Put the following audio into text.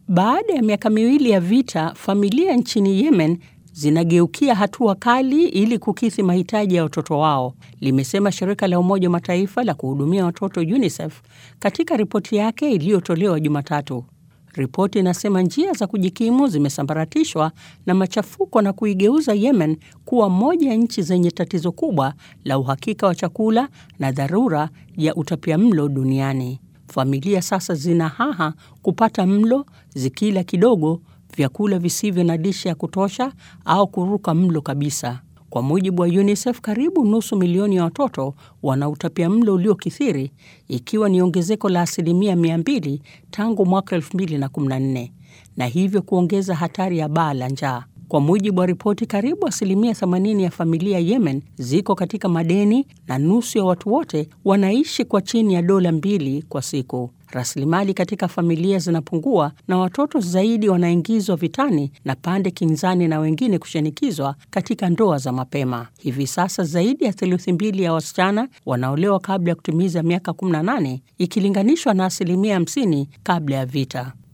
Baada ya miaka miwili ya vita, familia nchini Yemen zinageukia hatua kali ili kukidhi mahitaji ya watoto wao, limesema shirika la Umoja wa Mataifa la kuhudumia watoto UNICEF katika ripoti yake iliyotolewa Jumatatu. Ripoti inasema njia za kujikimu zimesambaratishwa na machafuko na kuigeuza Yemen kuwa moja ya nchi zenye tatizo kubwa la uhakika wa chakula na dharura ya utapiamlo duniani. Familia sasa zina haha kupata mlo, zikila kidogo, vyakula visivyo na lishe ya kutosha au kuruka mlo kabisa. Kwa mujibu wa UNICEF, karibu nusu milioni ya watoto wana utapiamlo uliokithiri, ikiwa ni ongezeko la 200% tangu mwaka 2014, na hivyo kuongeza hatari ya baa la njaa. Kwa mujibu wa ripoti, karibu 80% ya familia Yemen ziko katika madeni na nusu ya watu wote wanaishi kwa chini ya dola 2 kwa siku. Rasilimali katika familia zinapungua na watoto zaidi wanaingizwa vitani na pande kinzani na wengine kushinikizwa katika ndoa za mapema. Hivi sasa zaidi ya theluthi 2 ya wasichana wanaolewa kabla ya kutimiza miaka 18 ikilinganishwa na 50% kabla ya vita.